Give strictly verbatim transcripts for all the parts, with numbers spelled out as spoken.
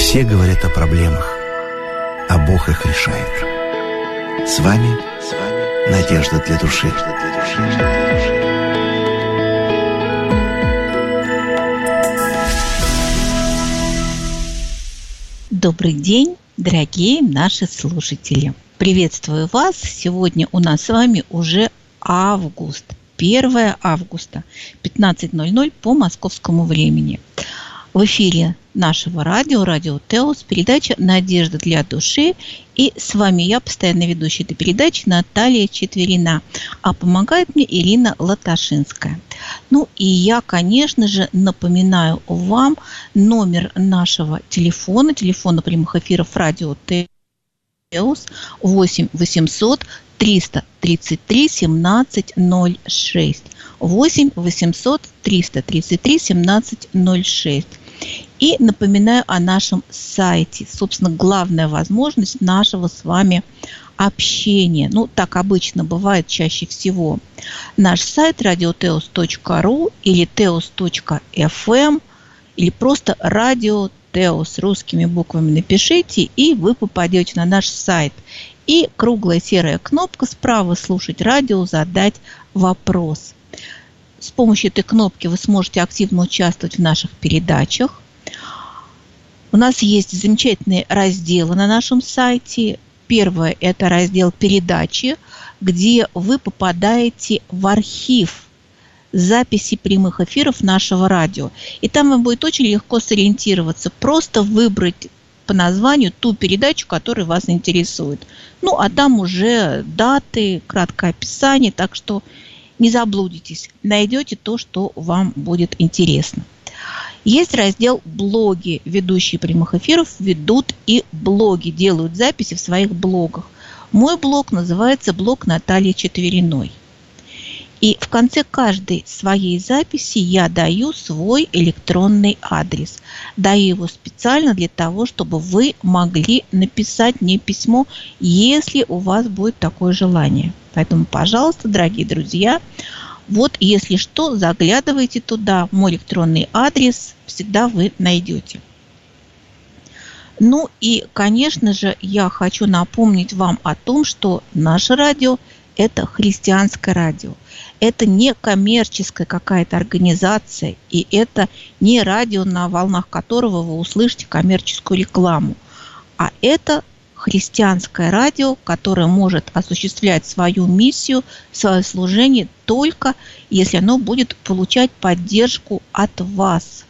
Все говорят о проблемах, а Бог их решает. С вами, с вами Надежда для души. Добрый день, дорогие наши слушатели. Приветствую вас. Сегодня у нас с вами уже август. первое августа, пятнадцать ноль ноль по московскому времени. В эфире нашего радио, радио Теос, передача «Надежда для души». И с вами я, постоянно ведущая этой передачи, Наталья Четверина. А помогает мне Ирина Латашинская. Ну и я, конечно же, напоминаю вам номер нашего телефона, телефона прямых эфиров радио Теос восемь восемьсот триста тридцать три семнадцать ноль шесть. восемь восемьсот триста тридцать три семнадцать ноль шесть. И напоминаю о нашем сайте. Собственно, главная возможность нашего с вами общения. Ну, так обычно бывает чаще всего. Наш сайт радио теос точка ру или теос точка эф эм или просто радио Теос русскими буквами напишите, и вы попадете на наш сайт. И круглая серая кнопка справа «Слушать радио», «Задать вопрос». С помощью этой кнопки вы сможете активно участвовать в наших передачах. У нас есть замечательные разделы на нашем сайте. Первое – это раздел «Передачи», где вы попадаете в архив записи прямых эфиров нашего радио. И там вам будет очень легко сориентироваться. Просто выбрать по названию ту передачу, которая вас интересует. Ну, а там уже даты, краткое описание, так что не заблудитесь. Найдете то, что вам будет интересно. Есть раздел «Блоги». Ведущие прямых эфиров ведут и блоги, делают записи в своих блогах. Мой блог называется «Блог Натальи Четвериной». И в конце каждой своей записи я даю свой электронный адрес. Даю его специально для того, чтобы вы могли написать мне письмо, если у вас будет такое желание. Поэтому, пожалуйста, дорогие друзья, вот если что, заглядывайте туда. Мой электронный адрес всегда вы найдете. Ну и, конечно же, я хочу напомнить вам о том, что наше радио – это христианское радио. Это не коммерческая какая-то организация, и это не радио, на волнах которого вы услышите коммерческую рекламу, а это христианское радио, которое может осуществлять свою миссию, свое служение только если оно будет получать поддержку от вас,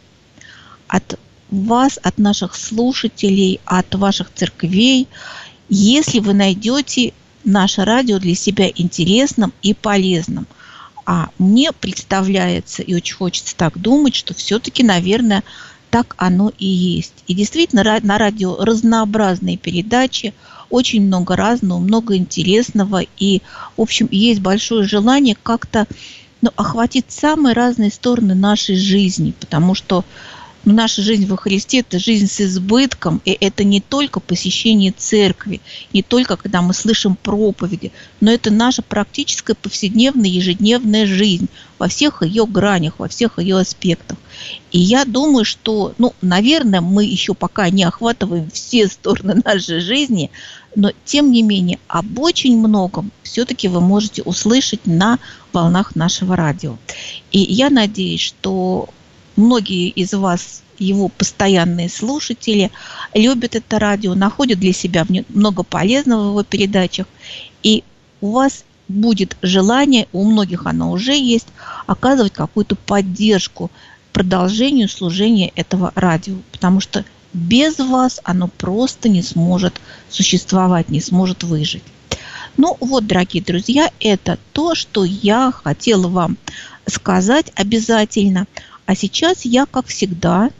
от вас, от наших слушателей, от ваших церквей, если вы найдете наше радио для себя интересным и полезным. А мне представляется, и очень хочется так думать, что все-таки, наверное, так оно и есть. И действительно, на радио разнообразные передачи, очень много разного, много интересного. И, в общем, есть большое желание как-то ну, охватить самые разные стороны нашей жизни, потому что ну, наша жизнь во Христе – это жизнь с избытком, и это не только посещение церкви, не только когда мы слышим проповеди, но это наша практическая повседневная, ежедневная жизнь во всех ее гранях, во всех ее аспектах. И я думаю, что, ну, наверное, мы еще пока не охватываем все стороны нашей жизни, но, тем не менее, об очень многом все-таки вы можете услышать на волнах нашего радио. И я надеюсь, что многие из вас, его постоянные слушатели, любят это радио, находят для себя много полезного в его передачах. И у вас будет желание, у многих оно уже есть, оказывать какую-то поддержку продолжению служения этого радио. Потому что без вас оно просто не сможет существовать, не сможет выжить. Ну вот, дорогие друзья, это то, что я хотела вам сказать обязательно. А сейчас я, как всегда,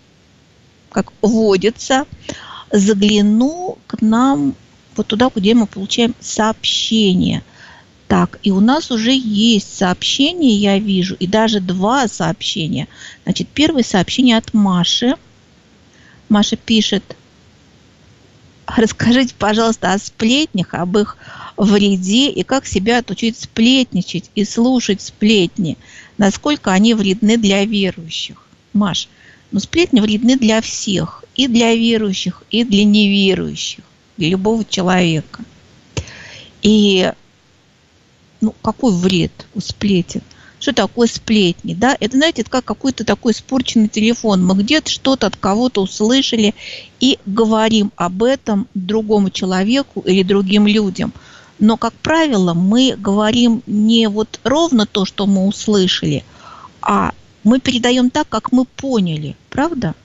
как водится, загляну к нам вот туда, где мы получаем сообщения. Так, и у нас уже есть сообщение, я вижу, и даже два сообщения. Значит, первое сообщение от Маши. Маша пишет: расскажите, пожалуйста, о сплетнях, об их вреде и как себя отучить сплетничать и слушать сплетни, насколько они вредны для верующих. Маш, Но сплетни вредны для всех, и для верующих, и для неверующих, для любого человека. И ну, какой вред у сплетен? Что такое сплетни? Да? Это, знаете, это как какой-то такой испорченный телефон. Мы где-то что-то от кого-то услышали и говорим об этом другому человеку или другим людям. Но, как правило, мы говорим не вот ровно то, что мы услышали, а мы передаем так, как мы поняли. Правда?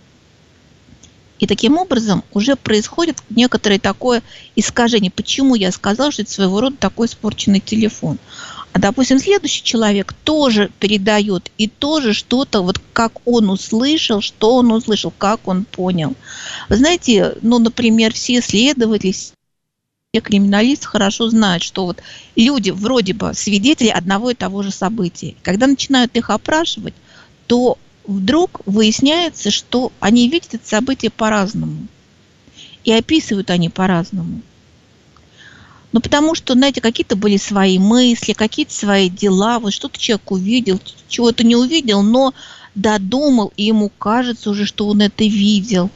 И таким образом уже происходит некоторое такое искажение. Почему я сказала, что это своего рода такой испорченный телефон? А, допустим, следующий человек тоже передает и тоже что-то, вот как он услышал, что он услышал, как он понял. Вы знаете, ну, например, все следователи, все криминалисты хорошо знают, что вот люди вроде бы свидетели одного и того же события. Когда начинают их опрашивать, то вдруг выясняется, что они видят это событие по-разному. И описывают они по-разному. Ну, потому что, знаете, какие-то были свои мысли, какие-то свои дела. Вот что-то человек увидел, чего-то не увидел, но додумал, и ему кажется уже, что он это видел.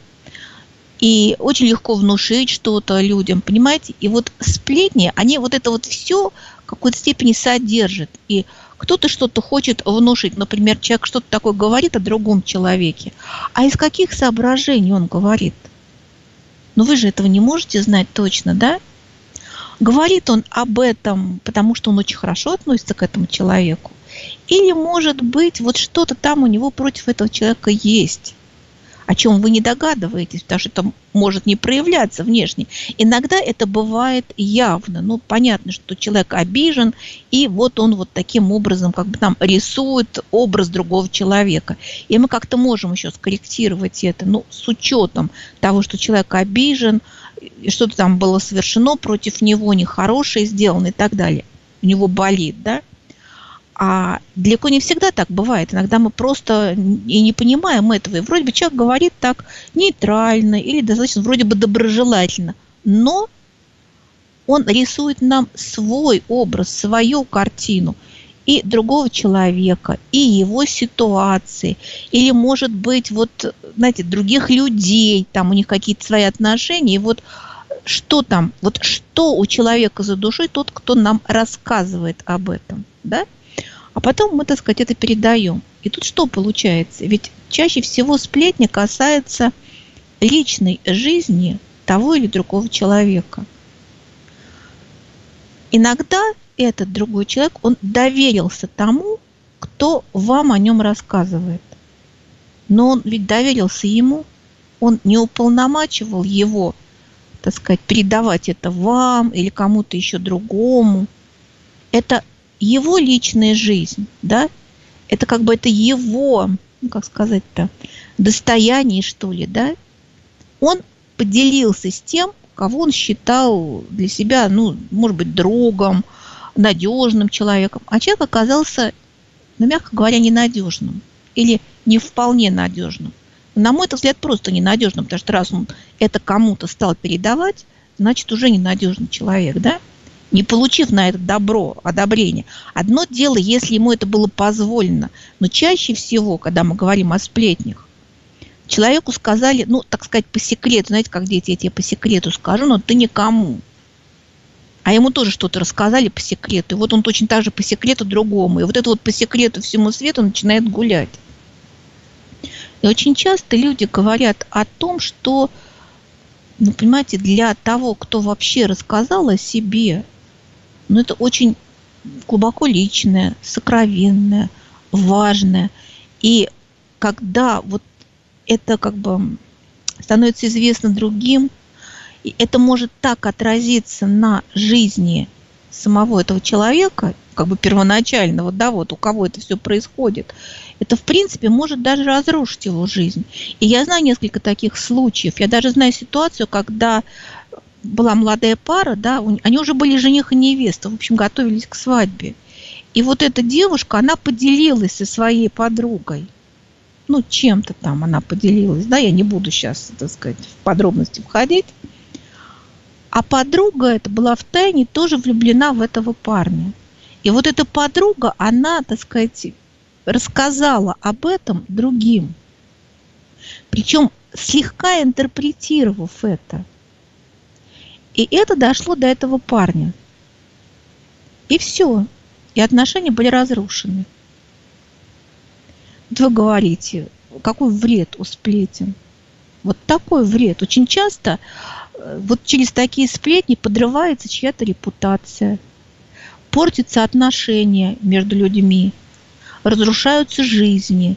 И очень легко внушить что-то людям, понимаете? И вот сплетни, они вот это вот все в какой-то степени содержат. И кто-то что-то хочет внушить. Например, человек что-то такое говорит о другом человеке. А из каких соображений он говорит? Ну, вы же этого не можете знать точно, да? Говорит он об этом, потому что он очень хорошо относится к этому человеку? Или, может быть, вот что-то там у него против этого человека есть, о чем вы не догадываетесь, потому что это может не проявляться внешне. Иногда это бывает явно. Ну, понятно, что человек обижен, и вот он вот таким образом как бы там рисует образ другого человека. И мы как-то можем еще скорректировать это, ну, с учетом того, что человек обижен, что-то там было совершено против него, нехорошее сделано и так далее. У него болит, да? А далеко не всегда так бывает. Иногда мы просто и не понимаем этого. И вроде бы человек говорит так нейтрально или достаточно вроде бы доброжелательно. Но он рисует нам свой образ, свою картину и другого человека, и его ситуации. Или, может быть, вот, знаете, других людей, там у них какие-то свои отношения. И вот что там, вот что у человека за душой, тот, кто нам рассказывает об этом, да? А потом мы, так сказать, это передаем. И тут что получается? Ведь чаще всего сплетни касаются личной жизни того или другого человека. Иногда этот другой человек, он доверился тому, кто вам о нем рассказывает. Но он ведь доверился ему, он не уполномачивал его, так сказать, передавать это вам или кому-то еще другому. Это его личная жизнь, да, это как бы это его, ну, как сказать-то, достояние, что ли, да. Он поделился с тем, кого он считал для себя, ну, может быть, другом, надежным человеком, а человек оказался, ну, мягко говоря, ненадежным или не вполне надежным. На мой взгляд, просто ненадежным, потому что раз он это кому-то стал передавать, значит, уже ненадежный человек, да. Не получив на это добро, одобрение. Одно дело, если ему это было позволено. Но чаще всего, когда мы говорим о сплетнях, человеку сказали, ну, так сказать, по секрету. Знаете, как дети, я тебе по секрету скажу, но ты никому. А ему тоже что-то рассказали по секрету. И вот он точно так же по секрету другому. И вот это вот по секрету всему свету начинает гулять. И очень часто люди говорят о том, что, ну, понимаете, для того, кто вообще рассказал о себе, но это очень глубоко личное, сокровенное, важное. И когда вот это как бы становится известно другим, и это может так отразиться на жизни самого этого человека, как бы первоначального, да, вот у кого это все происходит, это, в принципе, может даже разрушить его жизнь. И я знаю несколько таких случаев. Я даже знаю ситуацию, когда была молодая пара, да, они уже были жених и невеста, в общем, готовились к свадьбе. И вот эта девушка, она поделилась со своей подругой. Ну, чем-то там она поделилась, да, я не буду сейчас, так сказать, в подробности входить. А подруга эта была втайне тоже влюблена в этого парня. И вот эта подруга, она, так сказать, рассказала об этом другим. Причем слегка интерпретировав это. И это дошло до этого парня. И все. И отношения были разрушены. Вот вы говорите, какой вред у сплетен. Вот такой вред. Очень часто вот через такие сплетни подрывается чья-то репутация, портятся отношения между людьми, разрушаются жизни.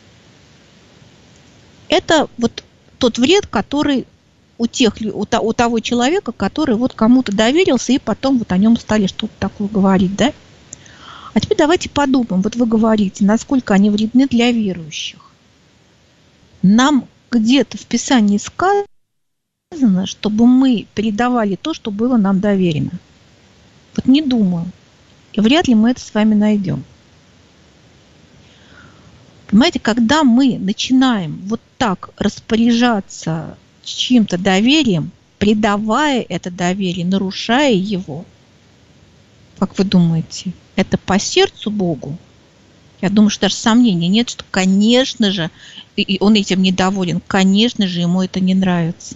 Это вот тот вред, который у, тех, у того человека, который вот кому-то доверился, и потом вот о нем стали что-то такое говорить, да? А теперь давайте подумаем, вот вы говорите, насколько они вредны для верующих. Нам где-то в Писании сказано, чтобы мы передавали то, что было нам доверено. Вот не думаю. И вряд ли мы это с вами найдем. Понимаете, когда мы начинаем вот так распоряжаться чьим-то доверием, предавая это доверие, нарушая его, как вы думаете, это по сердцу Богу? Я думаю, что даже сомнений нет, что, конечно же, и он этим недоволен, конечно же, ему это не нравится.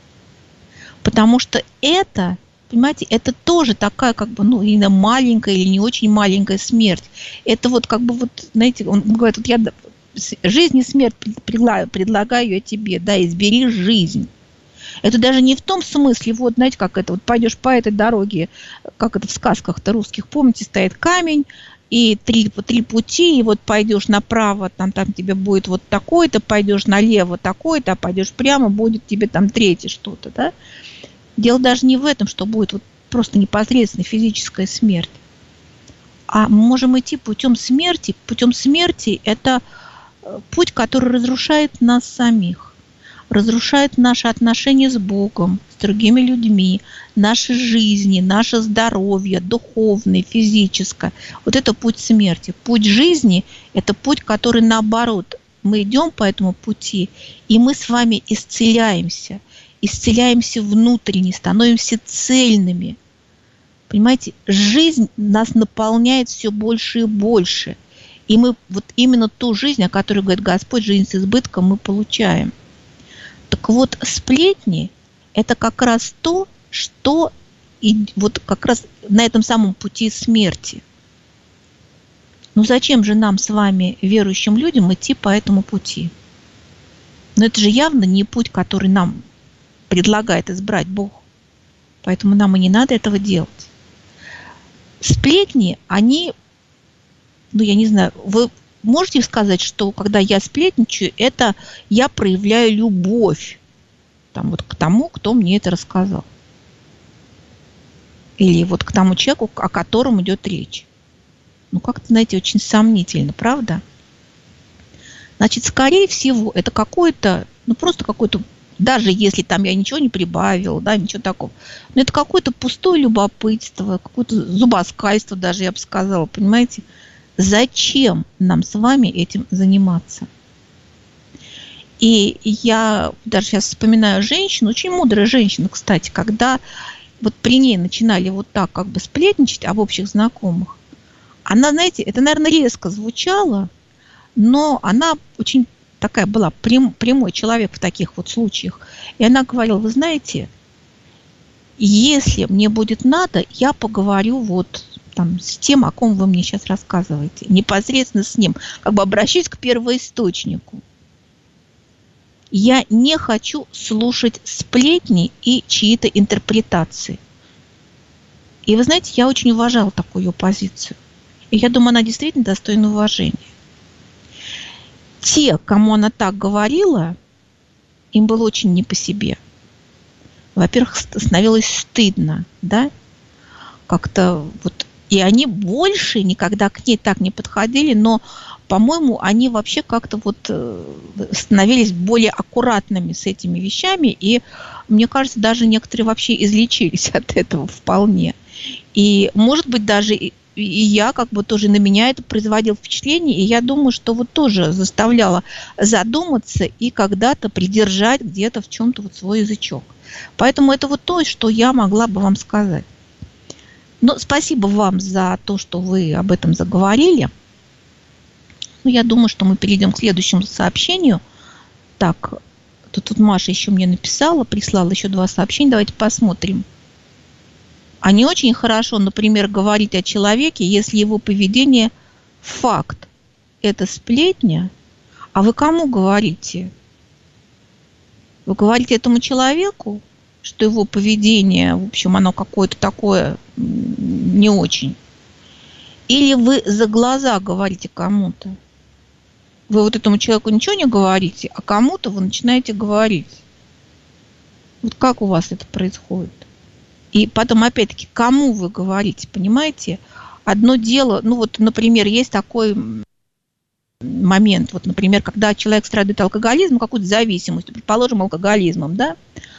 Потому что это, понимаете, это тоже такая, как бы, ну, или маленькая, или не очень маленькая смерть. Это вот, как бы, вот, знаете, он говорит, вот я жизнь и смерть предлагаю, предлагаю я тебе, да, избери жизнь. Это даже не в том смысле, вот, знаете, как это, вот пойдешь по этой дороге, как это в сказках-то русских, помните, стоит камень, и три, три пути, и вот пойдешь направо, там, там тебе будет вот такой-то, пойдешь налево такой-то, а пойдешь прямо, будет тебе там третье что-то, да. Дело даже не в этом, что будет вот просто непосредственно физическая смерть. А мы можем идти путем смерти. Путем смерти – это путь, который разрушает нас самих, разрушает наши отношения с Богом, с другими людьми, наши жизни, наше здоровье, духовное, физическое. Вот это путь смерти. Путь жизни – это путь, который наоборот. Мы идем по этому пути, и мы с вами исцеляемся. Исцеляемся внутренне, становимся цельными. Понимаете, жизнь нас наполняет все больше и больше. И мы вот именно ту жизнь, о которой говорит Господь, жизнь с избытком, мы получаем. Так вот, сплетни – это как раз то, что и вот как раз на этом самом пути смерти. Ну зачем же нам с вами, верующим людям, идти по этому пути? Но это же явно не путь, который нам предлагает избрать Бог. Поэтому нам и не надо этого делать. Сплетни, они, ну я не знаю, вы можете сказать, что когда я сплетничаю, это я проявляю любовь там, вот, к тому, кто мне это рассказал. Или вот к тому человеку, о котором идет речь. Ну, как-то, знаете, очень сомнительно, правда? Значит, скорее всего, это какое-то, ну, просто какое-то, даже если там я ничего не прибавила, да, ничего такого, но это какое-то пустое любопытство, какое-то зубоскальство даже, я бы сказала, понимаете? Зачем нам с вами этим заниматься? И я даже сейчас вспоминаю женщину, очень мудрая женщина, кстати, когда вот при ней начинали вот так как бы сплетничать об общих знакомых, она, знаете, это, наверное, резко звучало, но она очень такая была прям, прямой человек в таких вот случаях. И она говорила, вы знаете, если мне будет надо, я поговорю вот там с тем, о ком вы мне сейчас рассказываете, непосредственно с ним, как бы обращусь к первоисточнику. Я не хочу слушать сплетни и чьи-то интерпретации. И вы знаете, я очень уважала такую ее позицию. И я думаю, она действительно достойна уважения. Те, кому она так говорила, им было очень не по себе. Во-первых, становилось стыдно, да? Как-то вот... И они больше никогда к ней так не подходили, но, по-моему, они вообще как-то вот становились более аккуратными с этими вещами, и, мне кажется, даже некоторые вообще излечились от этого вполне. И, может быть, даже и я как бы тоже, на меня это производило впечатление, и я думаю, что вот тоже заставляла задуматься и когда-то придержать где-то в чем-то вот свой язычок. Поэтому это вот то, что я могла бы вам сказать. Но спасибо вам за то, что вы об этом заговорили. Ну, я думаю, что мы перейдем к следующему сообщению. Так, тут, тут Маша еще мне написала, прислала еще два сообщения. Давайте посмотрим. А не очень хорошо, например, говорить о человеке, если его поведение факт. Это сплетня. А вы кому говорите? Вы говорите этому человеку, что его поведение, в общем, оно какое-то такое не очень? Или вы за глаза говорите кому-то? Вы вот этому человеку ничего не говорите, а кому-то вы начинаете говорить. Вот как у вас это происходит? И потом, опять-таки, кому вы говорите, понимаете? Одно дело, ну вот, например, есть такой момент, вот, например, когда человек страдает алкоголизмом, какой-то зависимостью, предположим, алкоголизмом, да,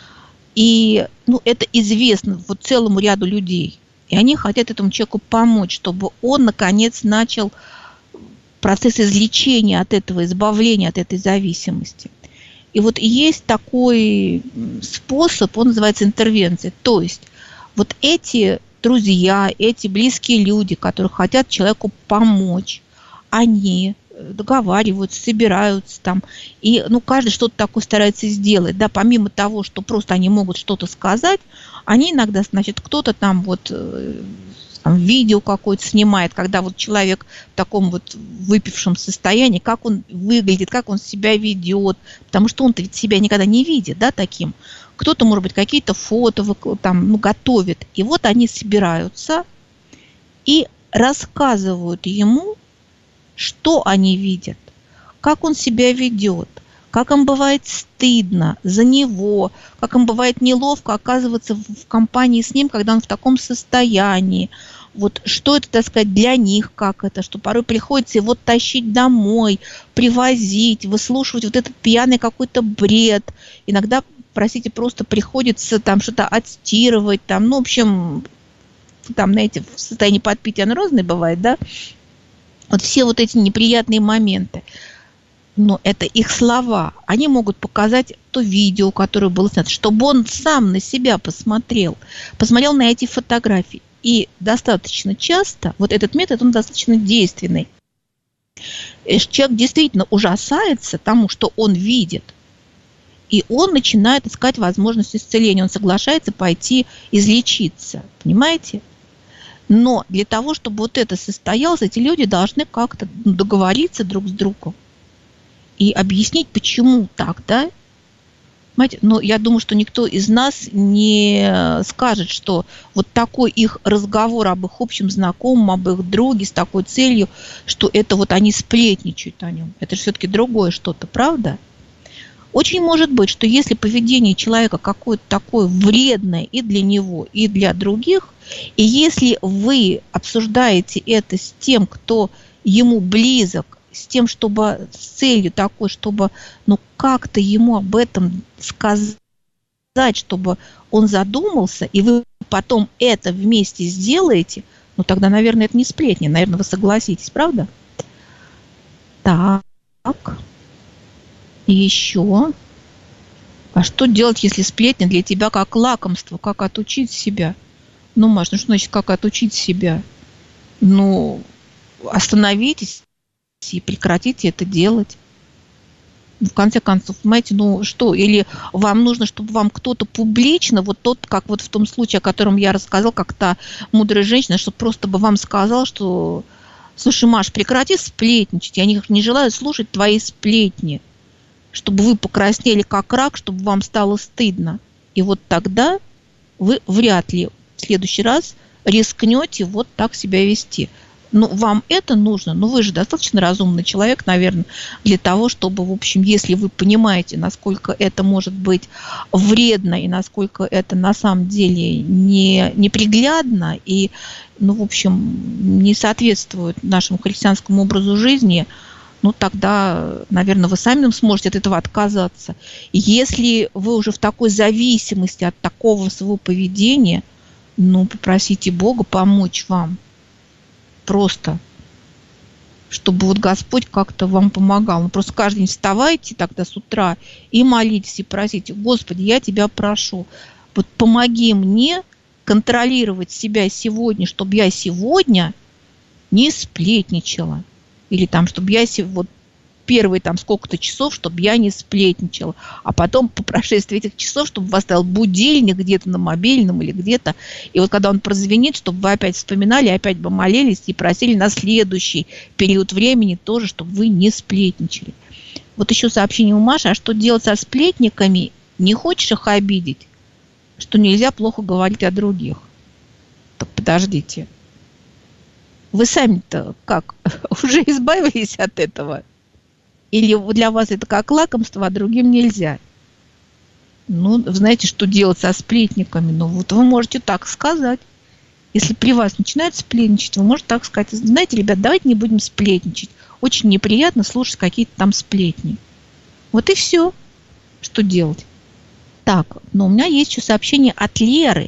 и, ну, это известно вот целому ряду людей, и они хотят этому человеку помочь, чтобы он, наконец, начал процесс излечения от этого, избавления от этой зависимости. И вот есть такой способ, он называется интервенция, то есть вот эти друзья, эти близкие люди, которые хотят человеку помочь, они договариваются, собираются там, и, ну, каждый что-то такое старается сделать, да, помимо того, что просто они могут что-то сказать, они иногда, значит, кто-то там вот там, видео какое-то снимает, когда вот человек в таком вот выпившем состоянии, как он выглядит, как он себя ведет, потому что он-то ведь себя никогда не видит, да, таким. Кто-то, может быть, какие-то фото там, ну, готовит. И вот они собираются и рассказывают ему, что они видят, как он себя ведет, как им бывает стыдно за него, как им бывает неловко оказываться в компании с ним, когда он в таком состоянии. Вот что это, так сказать, для них, как это, что порой приходится его тащить домой, привозить, выслушивать вот этот пьяный какой-то бред. Иногда, простите, просто приходится там что-то отстирывать, там, ну, в общем, там, знаете, в состоянии подпития оно разное бывает, да? Вот все вот эти неприятные моменты. Но это их слова. Они могут показать то видео, которое было снято, чтобы он сам на себя посмотрел, посмотрел на эти фотографии. И достаточно часто, вот этот метод, он достаточно действенный. Человек действительно ужасается тому, что он видит. И он начинает искать возможность исцеления. Он соглашается пойти излечиться. Понимаете? Но для того, чтобы вот это состоялось, эти люди должны как-то договориться друг с другом и объяснить, почему так, да? Понимаете? Но я думаю, что никто из нас не скажет, что вот такой их разговор об их общем знакомом, об их друге с такой целью, что это вот они сплетничают о нем. Это же все-таки другое что-то, правда? Очень может быть, что если поведение человека какое-то такое вредное и для него, и для других, и если вы обсуждаете это с тем, кто ему близок, с тем, чтобы с целью такой, чтобы ну как-то ему об этом сказать, чтобы он задумался, и вы потом это вместе сделаете, ну тогда, наверное, это не сплетни, наверное, вы согласитесь, правда? Так. И еще. А что делать, если сплетня для тебя как лакомство, как отучить себя? Ну, Маш, ну что значит, как отучить себя? Ну, остановитесь и прекратите это делать. В конце концов, понимаете, ну что, или вам нужно, чтобы вам кто-то публично, вот тот, как вот в том случае, о котором я рассказала, как та мудрая женщина, чтобы просто бы вам сказал, что, слушай, Маш, прекрати сплетничать, я не, не желаю слушать твои сплетни, чтобы вы покраснели как рак, чтобы вам стало стыдно. И вот тогда вы вряд ли в следующий раз рискнете вот так себя вести. Ну, вам это нужно, но вы же достаточно разумный человек, наверное, для того, чтобы, в общем, если вы понимаете, насколько это может быть вредно и насколько это на самом деле не, неприглядно и, ну, в общем, не соответствует нашему христианскому образу жизни, ну, тогда, наверное, вы сами сможете от этого отказаться. Если вы уже в такой зависимости от такого своего поведения, ну, попросите Бога помочь вам. Просто, чтобы вот Господь как-то вам помогал. Ну, просто каждый день вставайте тогда с утра и молитесь, и просите: Господи, я Тебя прошу, вот помоги мне контролировать себя сегодня, чтобы я сегодня не сплетничала. Или там, чтобы я вот первые там сколько-то часов, чтобы я не сплетничала. А потом по прошествии этих часов, чтобы у вас стоял будильник где-то на мобильном или где-то. И вот когда он прозвенит, чтобы вы опять вспоминали, опять бы молились и просили на следующий период времени тоже, чтобы вы не сплетничали. Вот еще сообщение у Маши. А что делать со сплетниками? Не хочешь их обидеть? Что нельзя плохо говорить о других. Так подождите. Вы сами-то как? Уже избавились от этого? Или для вас это как лакомство, а другим нельзя? Ну, знаете, что делать со сплетниками? Ну, вот вы можете так сказать. Если при вас начинают сплетничать, вы можете так сказать. Знаете, ребят, давайте не будем сплетничать. Очень неприятно слушать какие-то там сплетни. Вот и все. Что делать? Так, но у меня есть еще сообщение от Леры.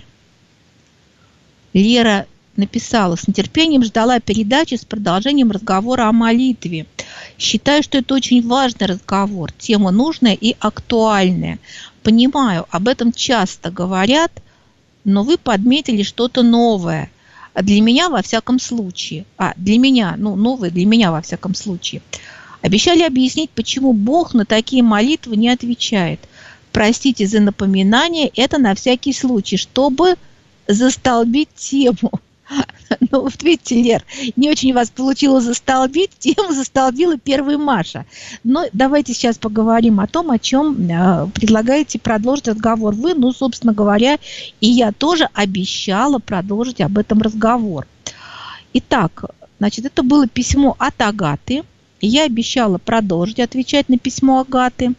Лера написала: с нетерпением ждала передачи с продолжением разговора о молитве. Считаю, что это очень важный разговор. Тема нужная и актуальная. Понимаю, об этом часто говорят, но вы подметили что-то новое. А для меня во всяком случае. А, для меня, ну, новое для меня во всяком случае. Обещали объяснить, почему Бог на такие молитвы не отвечает. Простите за напоминание, это на всякий случай, чтобы застолбить тему. Ну, вот видите, Лер, не очень у вас получилось застолбить, тему застолбила первая Маша. Но давайте сейчас поговорим о том, о чем э, предлагаете продолжить разговор вы. Ну, собственно говоря, и я тоже обещала продолжить об этом разговор. Итак, значит, это было письмо от Агаты. Я обещала продолжить отвечать на письмо Агаты.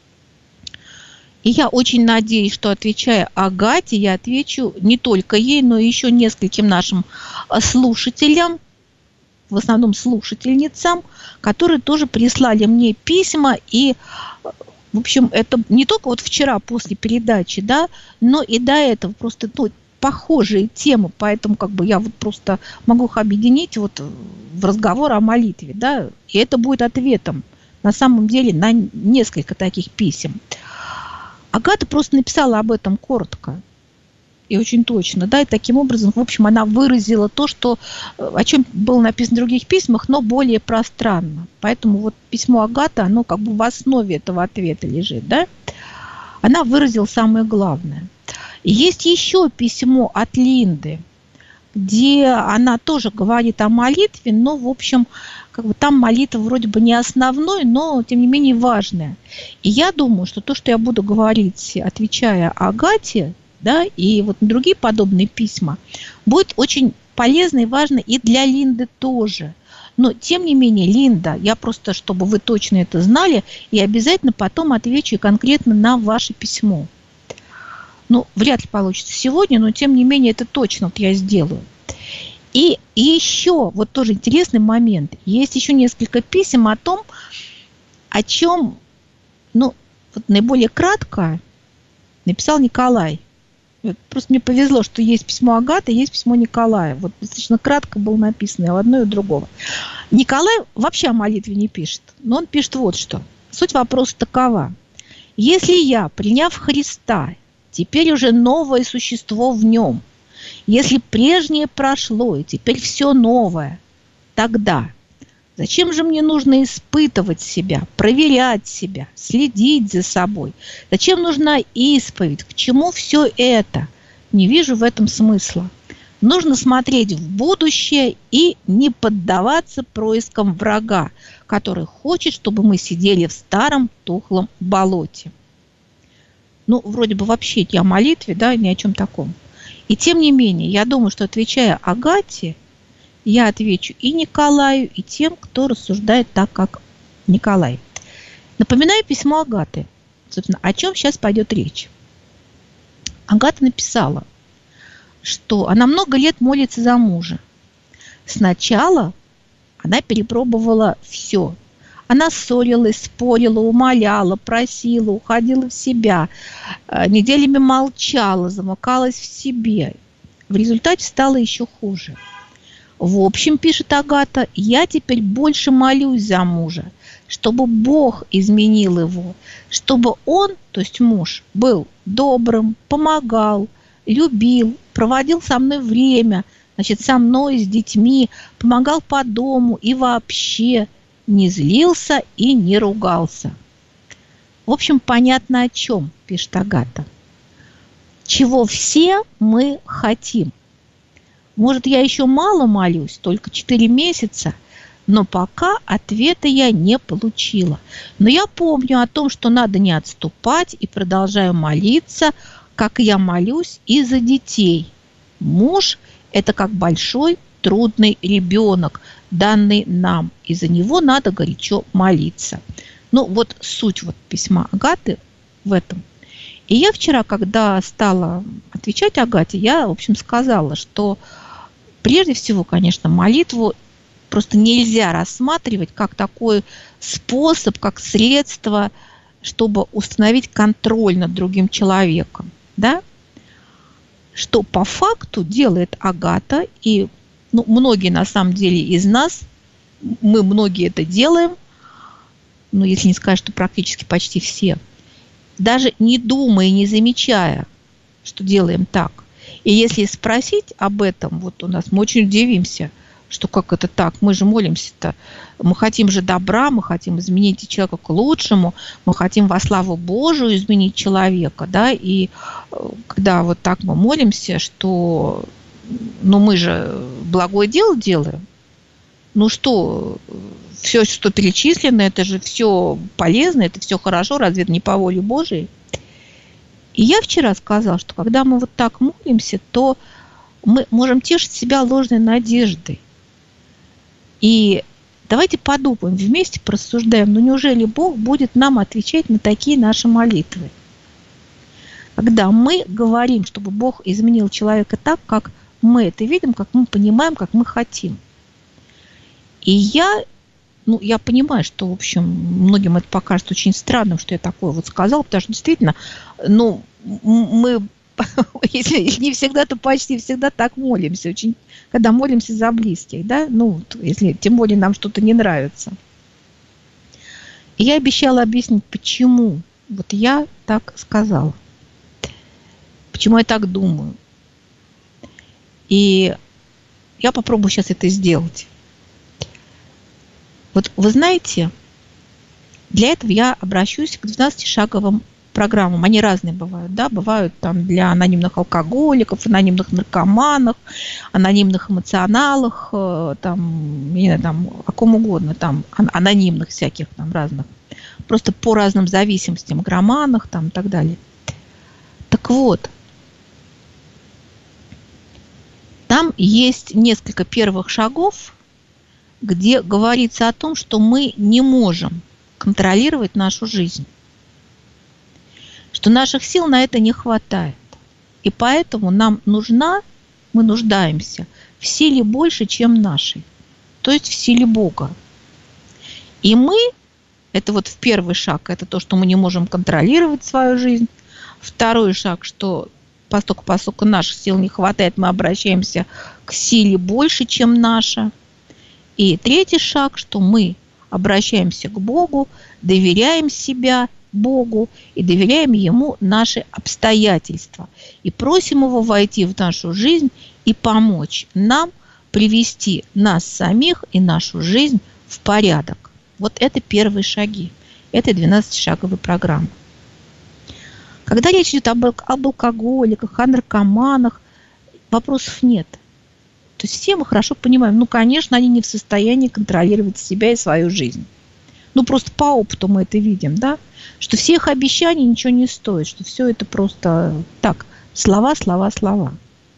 И я очень надеюсь, что, отвечая Агате, я отвечу не только ей, но и еще нескольким нашим слушателям, в основном слушательницам, которые тоже прислали мне письма. И, в общем, это не только вот вчера после передачи, да, но и до этого просто, ну, похожие темы, поэтому как бы я вот просто могу их объединить вот в разговор о молитве, да, и это будет ответом на самом деле на несколько таких писем. Агата просто написала об этом коротко и очень точно, да, и таким образом, в общем, она выразила то, что, о чем было написано в других письмах, но более пространно. Поэтому вот письмо Агаты, оно как бы в основе этого ответа лежит, да. Она выразила самое главное. И есть еще письмо от Линды, где она тоже говорит о молитве, но, в общем, как бы там молитва вроде бы не основной, но, тем не менее, важная. И я думаю, что то, что я буду говорить, отвечая Агате, да, и вот на другие подобные письма, будет очень полезно и важно и для Линды тоже. Но, тем не менее, Линда, я просто, чтобы вы точно это знали, и обязательно потом отвечу конкретно на ваше письмо. Ну, вряд ли получится сегодня, но, тем не менее, это точно вот я сделаю. И, и еще, вот тоже интересный момент, есть еще несколько писем о том, о чем, ну, вот наиболее кратко написал Николай. Вот просто мне повезло, что есть письмо Агаты, есть письмо Николая. Вот достаточно кратко было написано и у одного, и у другого. Николай вообще о молитве не пишет, но он пишет вот что. Суть вопроса такова. Если я, приняв Христа, теперь уже новое существо в нем, если прежнее прошло, и теперь все новое, тогда зачем же мне нужно испытывать себя, проверять себя, следить за собой? Зачем нужна исповедь? К чему все это? Не вижу в этом смысла. Нужно смотреть в будущее и не поддаваться проискам врага, который хочет, чтобы мы сидели в старом тухлом болоте. Ну, вроде бы вообще не о молитве, да, ни о чем таком. И тем не менее, я думаю, что, отвечая Агате, я отвечу и Николаю, и тем, кто рассуждает так, как Николай. Напоминаю письмо Агаты. Собственно, о чем сейчас пойдет речь. Агата написала, что она много лет молится за мужа. Сначала она перепробовала все. Она ссорилась, спорила, умоляла, просила, уходила в себя, неделями молчала, замыкалась в себе. В результате стало еще хуже. В общем, пишет Агата, я теперь больше молюсь за мужа, чтобы Бог изменил его, чтобы он, то есть муж, был добрым, помогал, любил, проводил со мной время, значит, со мной, с детьми, помогал по дому и вообще. не злился и не ругался. В общем, понятно о чем, пишет Агата. Чего все мы хотим. Может, я еще мало молюсь, только четыре месяца, но пока ответа я не получила. Но я помню о том, что надо не отступать, и продолжаю молиться, как я молюсь и за детей. Муж – это как большой трудный ребенок, данный нам, и за него надо горячо молиться. Ну, вот суть вот письма Агаты в этом. И я вчера, когда стала отвечать Агате, я, в общем, сказала, что прежде всего, конечно, молитву просто нельзя рассматривать как такой способ, как средство, чтобы установить контроль над другим человеком, да? Что по факту делает Агата, и ну, многие на самом деле из нас, мы многие это делаем, ну, если не сказать, что практически почти все, даже не думая, не замечая, что делаем так. И если спросить об этом, вот у нас мы очень удивимся, что как это так, мы же молимся-то, мы хотим же добра, мы хотим изменить человека к лучшему, мы хотим во славу Божию изменить человека, да, и когда вот так мы молимся, что, ну, мы же благое дело делаем, ну что, все, что перечислено, это же все полезно, это все хорошо, разве это не по воле Божией? И я вчера сказала, что когда мы вот так молимся, то мы можем тешить себя ложной надеждой. И давайте подумаем, вместе порассуждаем, ну неужели Бог будет нам отвечать на такие наши молитвы? Когда мы говорим, чтобы Бог изменил человека так, как мы это видим, как мы понимаем, как мы хотим. И я, ну, я понимаю, что, в общем, многим это покажется очень странным, что я такое вот сказала, потому что действительно, ну, мы, если не всегда, то почти всегда так молимся, очень, когда молимся за близких, да, ну, если тем более нам что-то не нравится. И я обещала объяснить, почему вот я так сказала, почему я так думаю. И я попробую сейчас это сделать. Вот вы знаете, для этого я обращусь к двенадцатишаговым программам. Они разные бывают, да, бывают там для анонимных алкоголиков, анонимных наркоманов, анонимных эмоционалов, там, не знаю, там, о ком угодно, там, анонимных всяких там разных, просто по разным зависимостям, громанах там и так далее. Так вот, там есть несколько первых шагов, где говорится о том, что мы не можем контролировать нашу жизнь, что наших сил на это не хватает. И поэтому нам нужна, мы нуждаемся в силе больше, чем нашей, то есть в силе Бога. И мы, это вот в первый шаг, это то, что мы не можем контролировать свою жизнь. Второй шаг, что поскольку, поскольку наших сил не хватает, мы обращаемся к силе больше, чем наша. И третий шаг, что мы обращаемся к Богу, доверяем себя Богу и доверяем Ему наши обстоятельства. И просим Его войти в нашу жизнь и помочь нам привести нас самих и нашу жизнь в порядок. Вот это первые шаги этой двенадцатишаговой программы. Когда речь идет об, об алкоголиках, о наркоманах, вопросов нет. То есть все мы хорошо понимаем, ну, конечно, они не в состоянии контролировать себя и свою жизнь. Ну, просто по опыту мы это видим, да, что все их обещания ничего не стоят, что все это просто так, слова, слова, слова.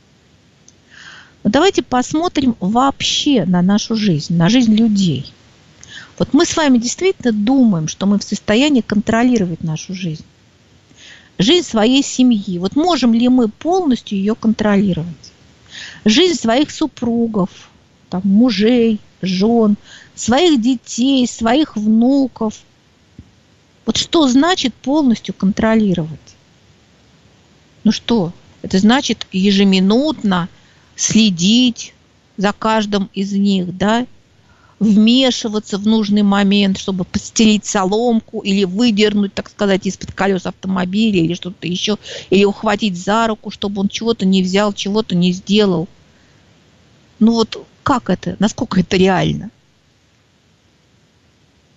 Но давайте посмотрим вообще на нашу жизнь, на жизнь людей. Вот мы с вами действительно думаем, что мы в состоянии контролировать нашу жизнь. Жизнь своей семьи. Вот можем ли мы полностью ее контролировать? Жизнь своих супругов, там, мужей, жен, своих детей, своих внуков. Вот что значит полностью контролировать? Ну что? Это значит ежеминутно следить за каждым из них, да? Вмешиваться в нужный момент, чтобы подстелить соломку или выдернуть, так сказать, из-под колес автомобиля или что-то еще, или ухватить за руку, чтобы он чего-то не взял, чего-то не сделал. Ну вот как это? Насколько это реально?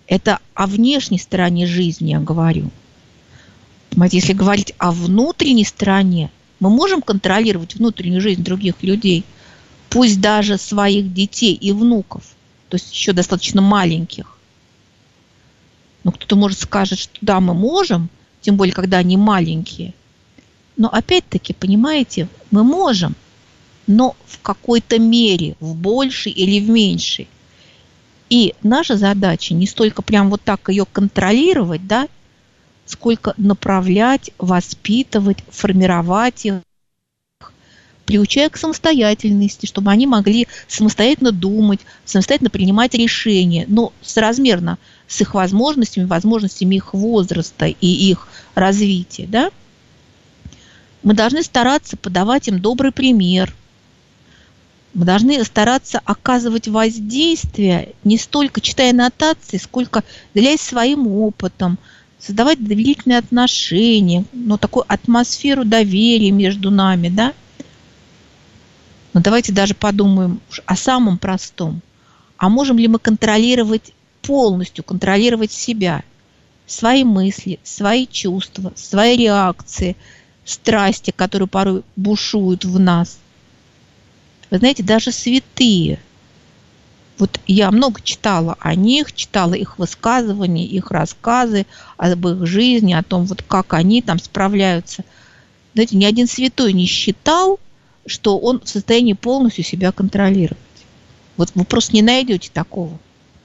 Это о внешней стороне жизни я говорю. Понимаете, если говорить о внутренней стороне, мы можем контролировать внутреннюю жизнь других людей, пусть даже своих детей и внуков, то есть еще достаточно маленьких. Но кто-то, может, скажет, что да, мы можем, тем более, когда они маленькие. Но опять-таки, понимаете, мы можем, но в какой-то мере, в большей или в меньшей. И наша задача не столько прям вот так ее контролировать, да, сколько направлять, воспитывать, формировать их, приучая к самостоятельности, чтобы они могли самостоятельно думать, самостоятельно принимать решения, но соразмерно с их возможностями, возможностями их возраста и их развития, да. Мы должны стараться подавать им добрый пример. Мы должны стараться оказывать воздействие, не столько читая нотации, сколько делясь своим опытом, создавать доверительные отношения, но такую атмосферу доверия между нами, да. Но давайте даже подумаем о самом простом. А можем ли мы контролировать, полностью контролировать себя, свои мысли, свои чувства, свои реакции, страсти, которые порой бушуют в нас? Вы знаете, даже святые. Вот я много читала о них, читала их высказывания, их рассказы об их жизни, о том, вот как они там справляются. Знаете, ни один святой не считал, что он в состоянии полностью себя контролировать. Вот вы просто не найдете такого.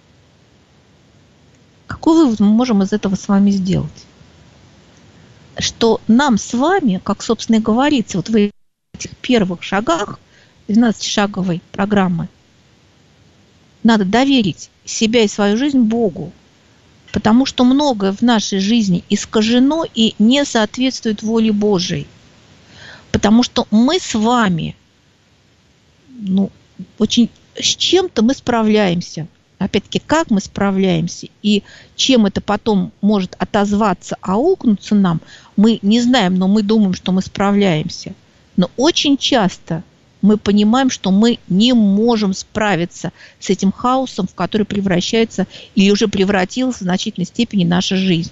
Какой вывод мы можем из этого с вами сделать? Что нам с вами, как, собственно, и говорится, вот в этих первых шагах двенадцатишаговой программы, надо доверить себя и свою жизнь Богу, потому что многое в нашей жизни искажено и не соответствует воле Божией. Потому что мы с вами, ну, очень с чем-то мы справляемся. Опять-таки, как мы справляемся и чем это потом может отозваться, аукнуться нам, мы не знаем, но мы думаем, что мы справляемся. Но очень часто мы понимаем, что мы не можем справиться с этим хаосом, в который превращается или уже превратилась в значительной степени наша жизнь.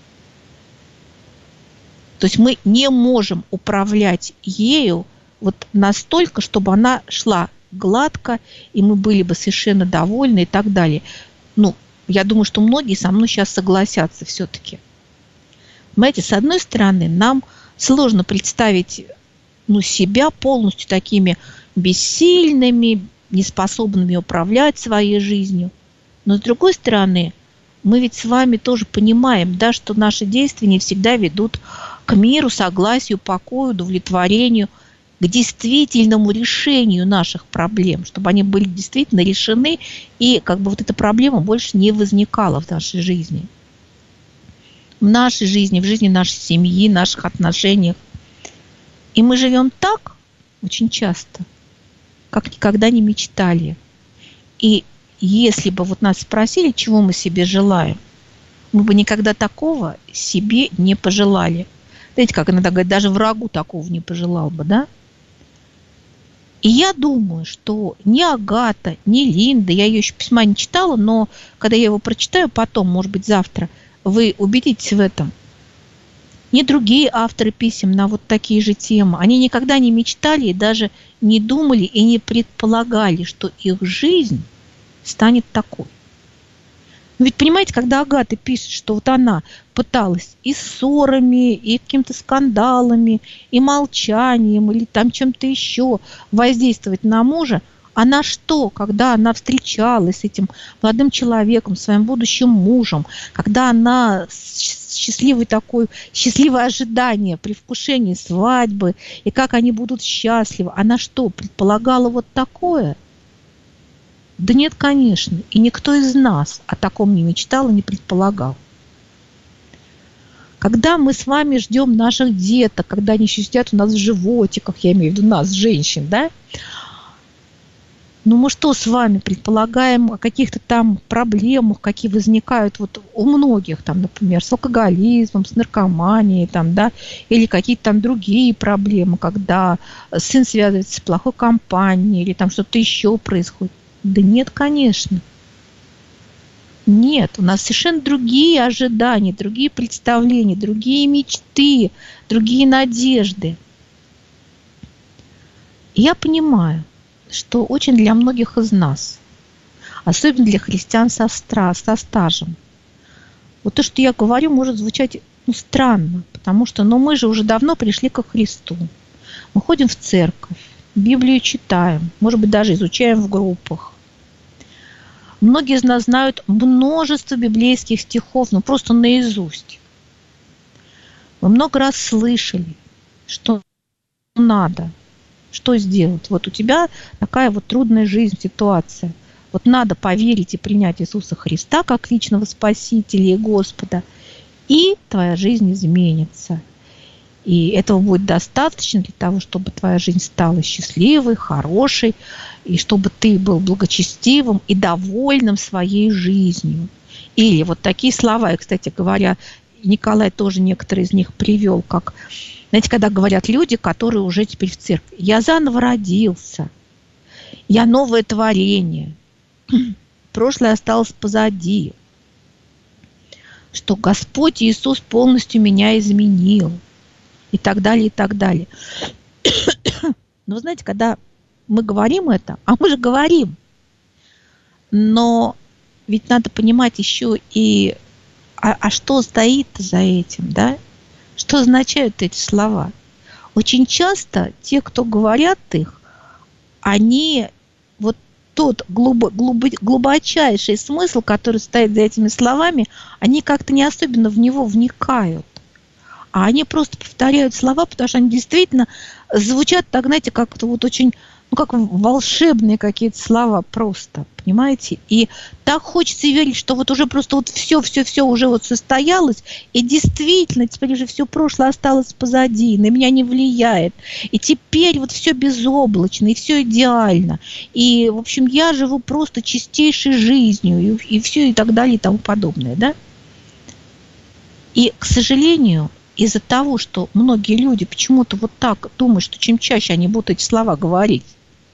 То есть мы не можем управлять ею вот настолько, чтобы она шла гладко, и мы были бы совершенно довольны и так далее. Ну, я думаю, что многие со мной сейчас согласятся все-таки. Понимаете, с одной стороны, нам сложно представить, ну, себя полностью такими бессильными, неспособными управлять своей жизнью. Но с другой стороны, мы ведь с вами тоже понимаем, да, что наши действия не всегда ведут к миру, согласию, покою, удовлетворению, к действительному решению наших проблем, чтобы они были действительно решены, и как бы вот эта проблема больше не возникала в нашей жизни. В нашей жизни, в жизни нашей семьи, наших отношениях. И мы живем так очень часто, как никогда не мечтали. И если бы вот нас спросили, чего мы себе желаем, мы бы никогда такого себе не пожелали. Знаете, как иногда говорят, даже врагу такого не пожелал бы, да? И я думаю, что ни Агата, ни Линда, я ее еще письма не читала, но когда я его прочитаю потом, может быть, завтра, вы убедитесь в этом. Ни другие авторы писем на вот такие же темы, они никогда не мечтали и даже не думали и не предполагали, что их жизнь станет такой. Ведь, понимаете, когда Агата пишет, что вот она пыталась и ссорами, и какими-то скандалами, и молчанием, или там чем-то еще воздействовать на мужа, она что, когда она встречалась с этим молодым человеком, своим будущим мужем, когда она счастливое такое, счастливое ожидание, предвкушение свадьбы, и как они будут счастливы, она что, предполагала вот такое? Да нет, конечно. И никто из нас о таком не мечтал и не предполагал. Когда мы с вами ждем наших деток, когда они еще сидят у нас в животиках, я имею в виду нас, женщин, да? Ну мы что с вами предполагаем о каких-то там проблемах, какие возникают вот у многих, там, например, с алкоголизмом, с наркоманией, там, да, или какие-то там другие проблемы, когда сын связывается с плохой компанией, или там что-то еще происходит. Да нет, конечно. Нет, у нас совершенно другие ожидания, другие представления, другие мечты, другие надежды. И я понимаю, что очень для многих из нас, особенно для христиан со, стра- со стажем, вот то, что я говорю, может звучать ну, странно, потому что ну, мы же уже давно пришли ко Христу. Мы ходим в церковь, Библию читаем, может быть, даже изучаем в группах. Многие из нас знают множество библейских стихов, ну просто наизусть. Мы много раз слышали, что надо, что сделать. Вот у тебя такая вот трудная жизнь, ситуация. Вот надо поверить и принять Иисуса Христа как личного Спасителя и Господа, и твоя жизнь изменится. И этого будет достаточно для того, чтобы твоя жизнь стала счастливой, хорошей, и чтобы ты был благочестивым и довольным своей жизнью. Или вот такие слова, и, кстати говоря, Николай тоже некоторые из них привел, как, знаете, когда говорят люди, которые уже теперь в церкви. Я заново родился, я новое творение, прошлое осталось позади, что Господь Иисус полностью меня изменил. И так далее, и так далее. Но, знаете, когда мы говорим это, а мы же говорим, но ведь надо понимать еще и, а, а что стоит за этим, да? Что означают эти слова? Очень часто те, кто говорят их, они вот тот глубо, глубо, глубочайший смысл, который стоит за этими словами, они как-то не особенно в него вникают. А они просто повторяют слова, потому что они действительно звучат так, знаете, как-то вот очень, ну, как волшебные какие-то слова просто, понимаете? И так хочется верить, что вот уже просто вот все-все-все уже вот состоялось, и действительно теперь уже все прошлое осталось позади, на меня не влияет. И теперь вот все безоблачно, и все идеально. И, в общем, я живу просто чистейшей жизнью, и, и все, и так далее, и тому подобное, да? И, к сожалению, из-за того, что многие люди почему-то вот так думают, что чем чаще они будут эти слова говорить,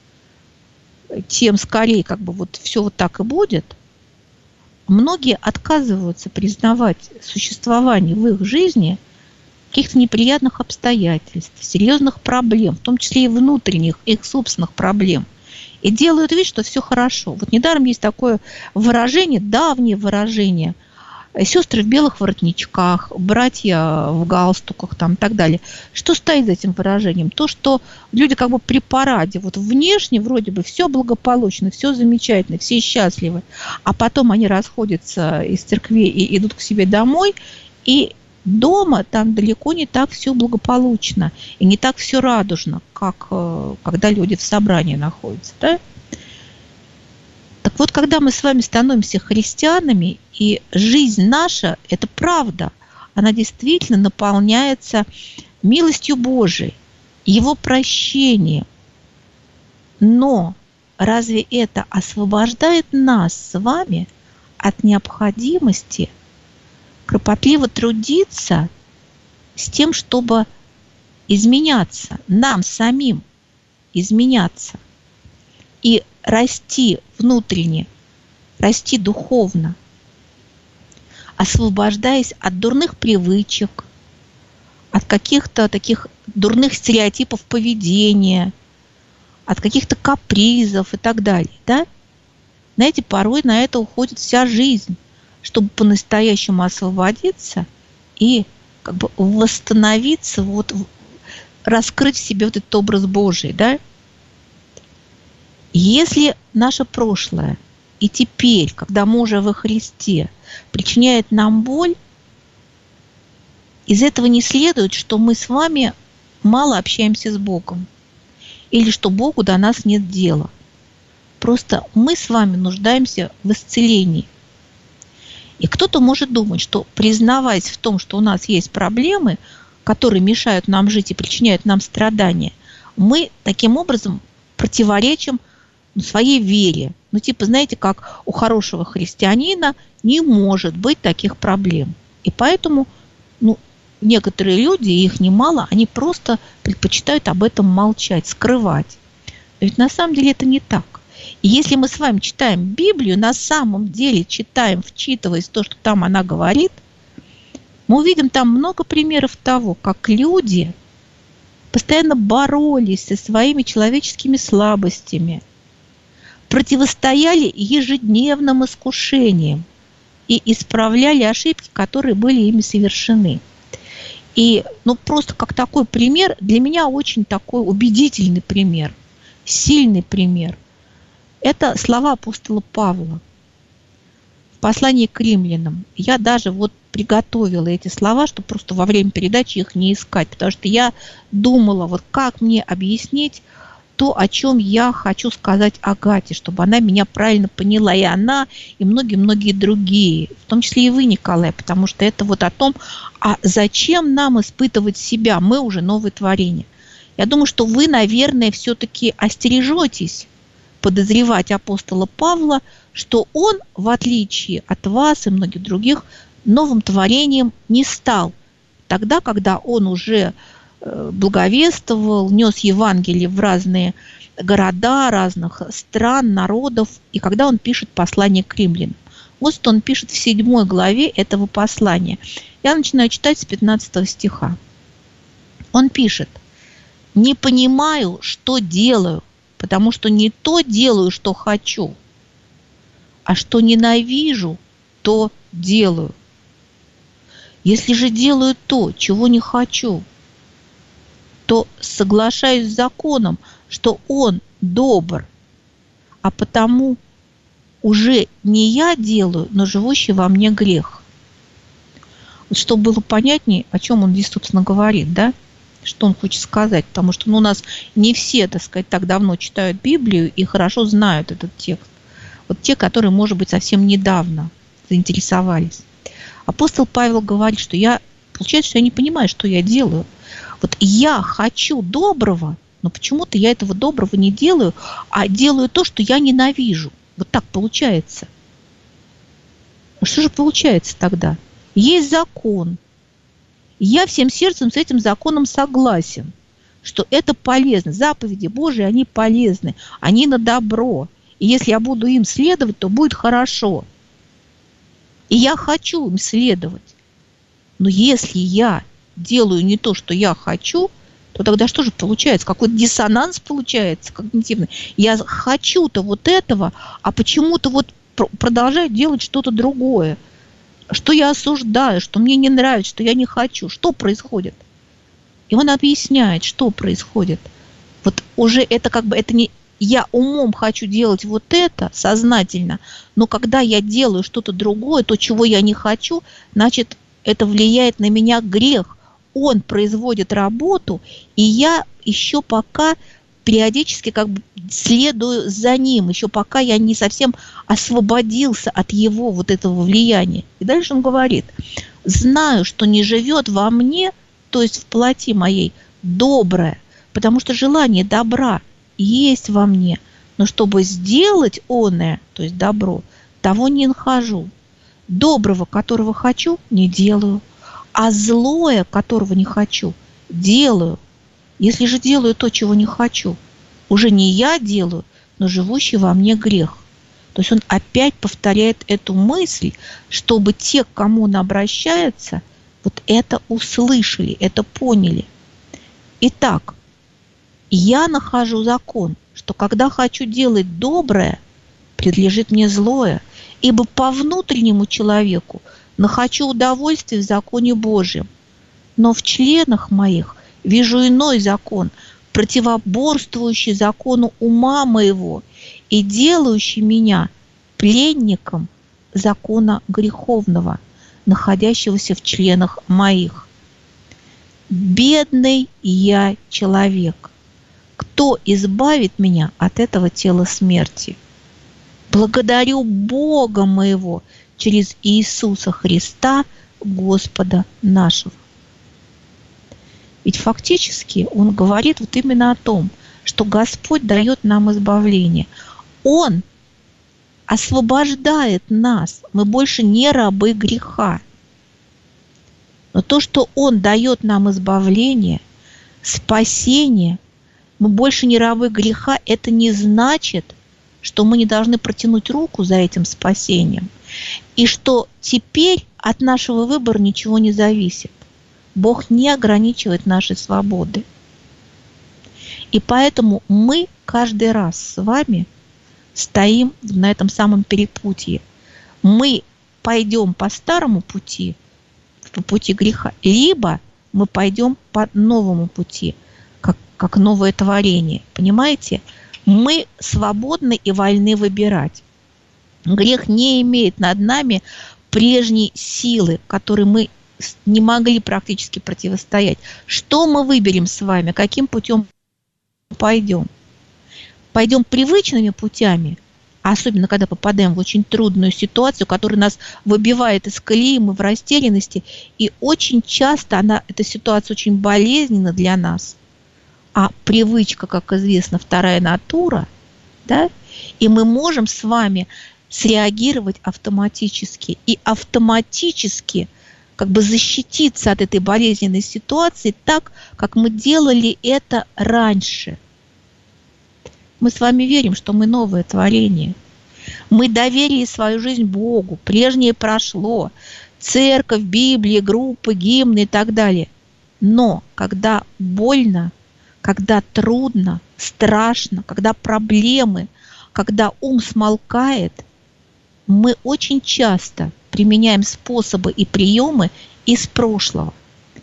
тем скорее как бы вот все вот так и будет, многие отказываются признавать существование в их жизни каких-то неприятных обстоятельств, серьезных проблем, в том числе и внутренних, их собственных проблем, и делают вид, что все хорошо. Вот недаром есть такое выражение, давнее выражение – сестры в белых воротничках, братья в галстуках там, и так далее. Что стоит за этим выражением? То, что люди как бы при параде, вот внешне вроде бы все благополучно, все замечательно, все счастливы, а потом они расходятся из церкви и идут к себе домой, и дома там далеко не так все благополучно, и не так все радужно, как когда люди в собрании находятся, да? Так вот, когда мы с вами становимся христианами, и жизнь наша, это правда, она действительно наполняется милостью Божией, Его прощением. Но разве это освобождает нас с вами от необходимости кропотливо трудиться с тем, чтобы изменяться, нам самим изменяться и расти внутренне, расти духовно, освобождаясь от дурных привычек, от каких-то таких дурных стереотипов поведения, от каких-то капризов и так далее, да? Знаете, порой на это уходит вся жизнь, чтобы по-настоящему освободиться и как бы восстановиться, вот, раскрыть в себе вот этот образ Божий, да? Если наше прошлое и теперь, когда мы уже во Христе, причиняет нам боль, из этого не следует, что мы с вами мало общаемся с Богом или что Богу до нас нет дела. Просто мы с вами нуждаемся в исцелении. И кто-то может думать, что признаваясь в том, что у нас есть проблемы, которые мешают нам жить и причиняют нам страдания, мы таким образом противоречим своей вере. Ну, типа, знаете, как у хорошего христианина не может быть таких проблем. И поэтому, ну, некоторые люди, их немало, они просто предпочитают об этом молчать, скрывать. Но ведь на самом деле это не так. И если мы с вами читаем Библию, на самом деле читаем, вчитываясь в то, что там она говорит, мы увидим там много примеров того, как люди постоянно боролись со своими человеческими слабостями, противостояли ежедневным искушениям и исправляли ошибки, которые были ими совершены. И ну, просто как такой пример, для меня очень такой убедительный пример, сильный пример. Это слова апостола Павла в послании к римлянам. Я даже вот приготовила эти слова, чтобы просто во время передачи их не искать, потому что я думала, вот как мне объяснить то, о чем я хочу сказать Агате, чтобы она меня правильно поняла, и она, и многие-многие другие, в том числе и вы, Николай, потому что это вот о том, а зачем нам испытывать себя, мы уже новое творение. Я думаю, что вы, наверное, все-таки остережетесь подозревать апостола Павла, что он, в отличие от вас и многих других, новым творением не стал. Тогда, когда он уже благовествовал, нес Евангелие в разные города, разных стран, народов, и когда он пишет послание к римлянам. Вот что он пишет в седьмой главе этого послания. Я начинаю читать с пятнадцатого стиха. Он пишет: «Не понимаю, что делаю, потому что не то делаю, что хочу, а что ненавижу, то делаю. Если же делаю то, чего не хочу, то соглашаюсь с законом, что он добр, а потому уже не я делаю, но живущий во мне грех». Вот чтобы было понятнее, о чем он здесь, собственно, говорит, да? Что он хочет сказать, потому что ну, у нас не все, так сказать, так давно читают Библию и хорошо знают этот текст. Вот те, которые, может быть, совсем недавно заинтересовались. Апостол Павел говорит, что я, получается, что я не понимаю, что я делаю. Вот я хочу доброго, но почему-то я этого доброго не делаю, а делаю то, что я ненавижу. Вот так получается. Что же получается тогда? Есть закон. Я всем сердцем с этим законом согласен, что это полезно. Заповеди Божии, они полезны, они на добро. И если я буду им следовать, то будет хорошо. И я хочу им следовать. Но если я делаю не то, что я хочу, то тогда что же получается? Какой-то диссонанс получается когнитивный. Я хочу-то вот этого, а почему-то вот продолжаю делать что-то другое, что я осуждаю, что мне не нравится, что я не хочу. Что происходит? И он объясняет, что происходит. Вот уже это как бы, это не я умом хочу делать вот это сознательно, но когда я делаю что-то другое, то, чего я не хочу, значит, это влияет на меня грех. Он производит работу, и я еще пока периодически как бы следую за ним, еще пока я не совсем освободился от его вот этого влияния. И дальше он говорит: знаю, что не живет во мне, то есть в плоти моей, доброе, потому что желание добра есть во мне, но чтобы сделать оное, то есть добро, того не нахожу. Доброго, которого хочу, не делаю, а злое, которого не хочу, делаю. Если же делаю то, чего не хочу, уже не я делаю, но живущий во мне грех. То есть он опять повторяет эту мысль, чтобы те, к кому он обращается, вот это услышали, это поняли. Итак, я нахожу закон, что когда хочу делать доброе, предлежит мне злое, ибо по внутреннему человеку нахочу удовольствие в законе Божьем, но в членах моих вижу иной закон, противоборствующий закону ума моего и делающий меня пленником закона греховного, находящегося в членах моих. Бедный я человек, кто избавит меня от этого тела смерти? Благодарю Бога моего через Иисуса Христа, Господа нашего. Ведь фактически он говорит вот именно о том, что Господь дает нам избавление. Он освобождает нас. Мы больше не рабы греха. Но то, что Он дает нам избавление, спасение, мы больше не рабы греха, это не значит, что мы не должны протянуть руку за этим спасением, и что теперь от нашего выбора ничего не зависит. Бог не ограничивает нашей свободы. И поэтому мы каждый раз с вами стоим на этом самом перепутье. Мы пойдем по старому пути, по пути греха, либо мы пойдем по новому пути, как, как новое творение. Понимаете? Мы свободны и вольны выбирать. Грех не имеет над нами прежней силы, которой мы не могли практически противостоять. Что мы выберем с вами? Каким путем пойдем? Пойдем привычными путями, особенно когда попадаем в очень трудную ситуацию, которая нас выбивает из колеи, мы в растерянности, и очень часто она, эта ситуация очень болезненна для нас. А привычка, как известно, вторая натура, да? И мы можем с вами среагировать автоматически и автоматически как бы защититься от этой болезненной ситуации так, как мы делали это раньше. Мы с вами верим, что мы новое творение. Мы доверили свою жизнь Богу. Прежнее прошло. Церковь, Библия, группы, гимны и так далее. Но когда больно, когда трудно, страшно, когда проблемы, когда ум смолкает, мы очень часто применяем способы и приемы из прошлого.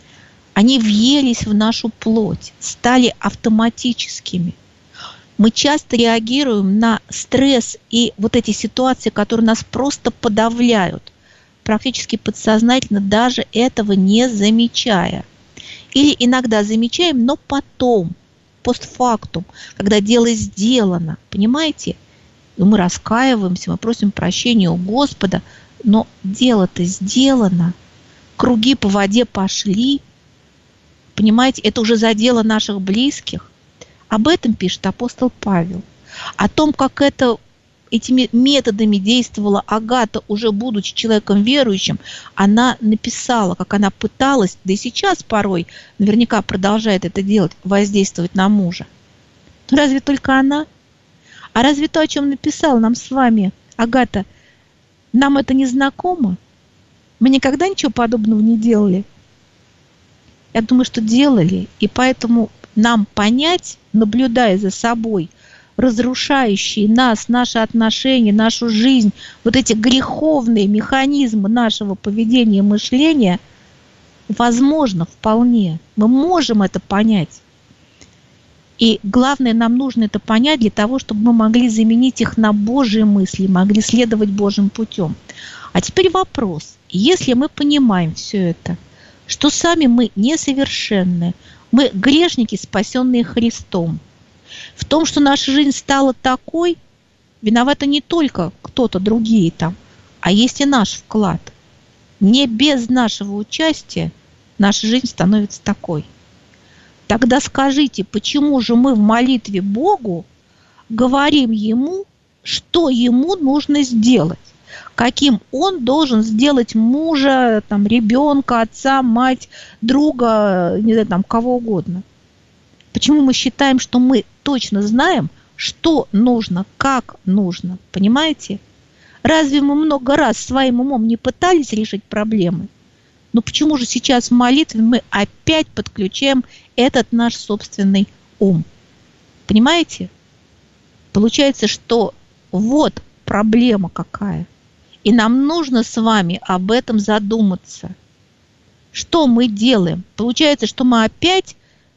Они въелись в нашу плоть, стали автоматическими. Мы часто реагируем на стресс и вот эти ситуации, которые нас просто подавляют, практически подсознательно, даже этого не замечая. Или иногда замечаем, но потом, постфактум, когда дело сделано, понимаете? И мы раскаиваемся, мы просим прощения у Господа, но дело-то сделано, круги по воде пошли, понимаете, это уже задело наших близких. Об этом пишет апостол Павел. О том, как это, этими методами действовала Агата, уже будучи человеком верующим, она написала, как она пыталась, да и сейчас порой наверняка продолжает это делать, воздействовать на мужа. Но разве только она? А разве то, о чем написала нам с вами Агата, нам это не знакомо? Мы никогда ничего подобного не делали? Я думаю, что делали, и поэтому нам понять, наблюдая за собой, разрушающие нас, наши отношения, нашу жизнь, вот эти греховные механизмы нашего поведения и мышления, возможно, вполне. Мы можем это понять. И главное, нам нужно это понять для того, чтобы мы могли заменить их на Божьи мысли, могли следовать Божьим путем. А теперь вопрос. Если мы понимаем все это, что сами мы несовершенны, мы грешники, спасенные Христом, в том, что наша жизнь стала такой, виноваты не только кто-то другие там, а есть и наш вклад. Не без нашего участия наша жизнь становится такой. Тогда скажите, почему же мы в молитве Богу говорим Ему, что Ему нужно сделать? Каким Он должен сделать мужа, там, ребенка, отца, мать, друга, не знаю, там, кого угодно? Почему мы считаем, что мы точно знаем, что нужно, как нужно? Понимаете? Разве мы много раз своим умом не пытались решить проблемы? Но почему же сейчас в молитве мы опять подключаем этот наш собственный ум? Понимаете? Получается, что вот проблема какая. И нам нужно с вами об этом задуматься. Что мы делаем? Получается, что мы опять,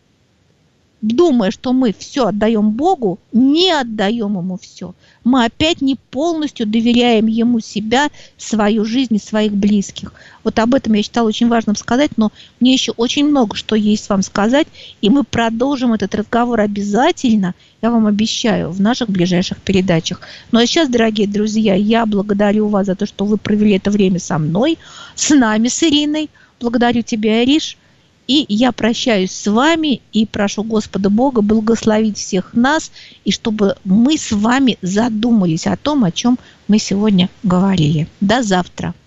думая, что мы все отдаем Богу, не отдаем Ему все. Мы опять не полностью доверяем Ему себя, свою жизнь и своих близких. Вот об этом я считала очень важным сказать, но мне еще очень много что есть вам сказать, и мы продолжим этот разговор обязательно, я вам обещаю, в наших ближайших передачах. Ну а сейчас, дорогие друзья, я благодарю вас за то, что вы провели это время со мной, с нами, с Ириной. Благодарю тебя, Ириш. И я прощаюсь с вами и прошу Господа Бога благословить всех нас, и чтобы мы с вами задумались о том, о чем мы сегодня говорили. До завтра.